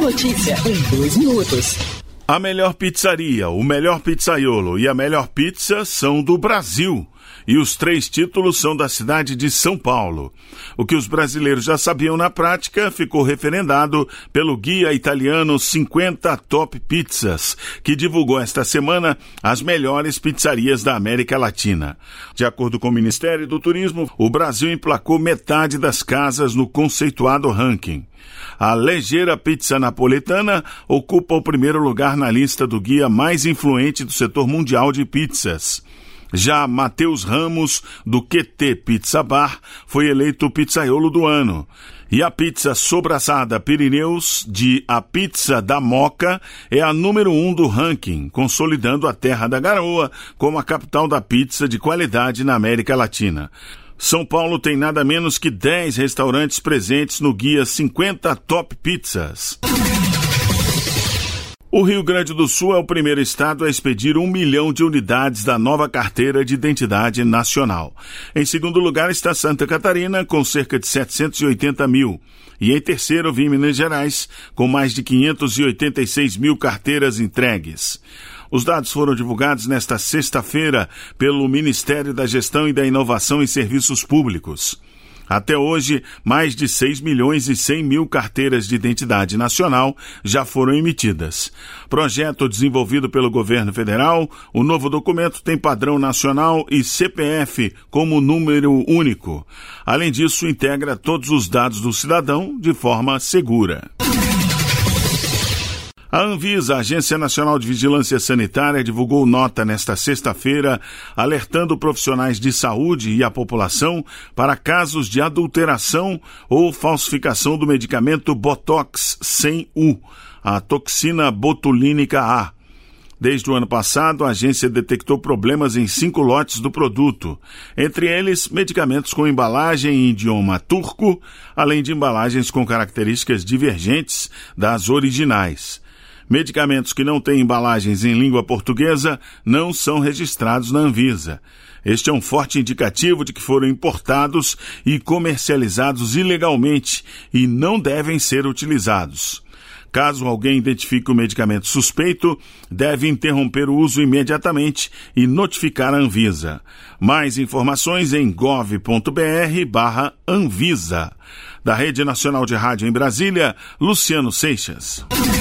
notícia em 2 minutos. A melhor pizzaria, o melhor pizzaiolo e a melhor pizza são do Brasil. E os 3 títulos são da cidade de São Paulo. O que os brasileiros já sabiam na prática ficou referendado pelo guia italiano 50 Top Pizzas, que divulgou esta semana as melhores pizzarias da América Latina. De acordo com o Ministério do Turismo, o Brasil emplacou metade das casas no conceituado ranking. A Leggera Pizza Napoletana ocupa o primeiro lugar na lista do guia mais influente do setor mundial de pizzas. Já Matheus Ramos, do QT Pizza Bar, foi eleito pizzaiolo do ano. E a pizza sobraçada Pirineus, de A Pizza da Moca, é a número 1 do ranking, consolidando a terra da garoa como a capital da pizza de qualidade na América Latina. São Paulo tem nada menos que 10 restaurantes presentes no guia 50 Top Pizzas. O Rio Grande do Sul é o primeiro estado a expedir 1 milhão de unidades da nova Carteira de Identidade Nacional. Em segundo lugar está Santa Catarina, com cerca de 780 mil. E em terceiro vem Minas Gerais, com mais de 586 mil carteiras entregues. Os dados foram divulgados nesta sexta-feira pelo Ministério da Gestão e da Inovação em Serviços Públicos. Até hoje, mais de 6 milhões e 100 mil carteiras de identidade nacional já foram emitidas. Projeto desenvolvido pelo governo federal, o novo documento tem padrão nacional e CPF como número único. Além disso, integra todos os dados do cidadão de forma segura. A Anvisa, a Agência Nacional de Vigilância Sanitária, divulgou nota nesta sexta-feira, alertando profissionais de saúde e a população para casos de adulteração ou falsificação do medicamento Botox 100U, a toxina botulínica A. Desde o ano passado, a agência detectou problemas em 5 lotes do produto, entre eles medicamentos com embalagem em idioma turco, além de embalagens com características divergentes das originais. Medicamentos que não têm embalagens em língua portuguesa não são registrados na Anvisa. Este é um forte indicativo de que foram importados e comercializados ilegalmente e não devem ser utilizados. Caso alguém identifique o medicamento suspeito, deve interromper o uso imediatamente e notificar a Anvisa. Mais informações em gov.br/Anvisa. Da Rede Nacional de Rádio em Brasília, Luciano Seixas.